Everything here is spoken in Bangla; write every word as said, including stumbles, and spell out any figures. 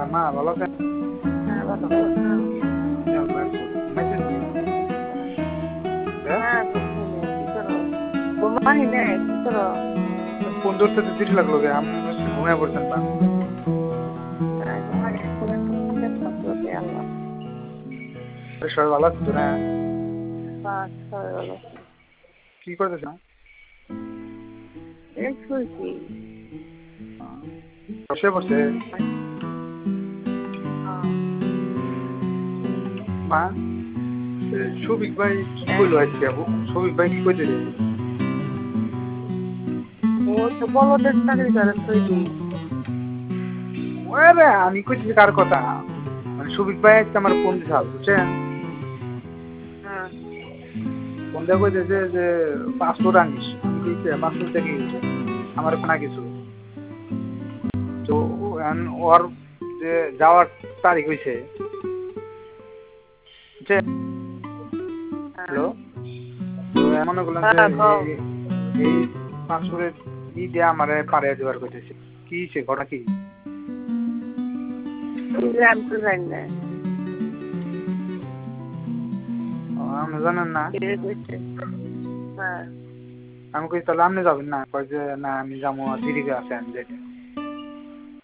মা ভালো আছেন? হ্যাঁ, ভালো আছেন? মেসেজ হ্যাঁ, ঘুমাই নাই। কি করো? ঘুমাই নাই। কি করো? ফোন ধরতে তো দেরি লাগলো গে আমি নিশ্চয়ই ঘুমিয়ে পড়ছেন না। আজ আমার এখন একটা ফোন দেখলাম তো যে আল্লাহ সবাই ভালো আছে তো না? পাঁচ ছয় ভালো আছে। কি করতেছেন? এই শুয়েছি। বসে পড়ছে হ্যাঁ, মা। এ, সৌভিক ভাই কি হ্যাঁ। কইলো আজকে? সৌভিক ভাই কি কইতে? ও তো বলদের চাকরি করে তৈরি। আরে আমি কইতেছি কার কথা? মানে সৌভিক ভাই আজকে আমার ফোন দিছে বুঝছেন? হ্যাঁ, ফোন দিয়ে কইতেছে যে পাসপোর্ট আনিস। আমি কইছি পাসপোর্ট দেখে গেছে আমার কোনো কিছু। তো এখন ওর যে যাওয়ার তারিখ হইছে বুঝছেন? হ্যাঁ। হ্যালো, তো মনে করলাম যে হ্যাঁ, কও। এই এই পাসপোর্টের ই দিয়ে আমারে পাড়িয়ে দেওয়ার কইতেছে। কি হইছে ঘটনা কি? আমি তো জানি না। ও, আপনি জানেন না? কে কইছে? হ্যাঁ। আমি কই তাহলে আপনি যাবেন না? কয় যে না আমি যাবো দিদিকে আছে আমি যাইতে।